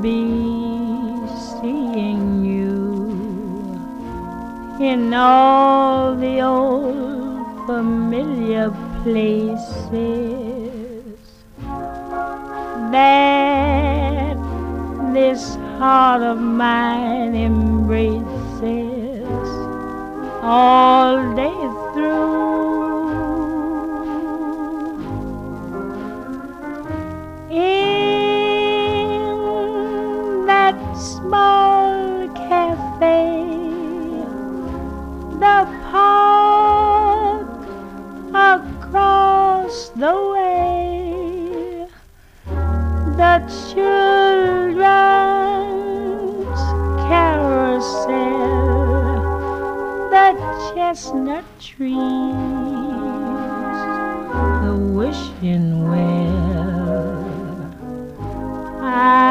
be seeing you in all the old familiar places that this heart of mine embraces all day through. In that small cafe, the park across the way, the children's carousel, the chestnut trees, the wishing well.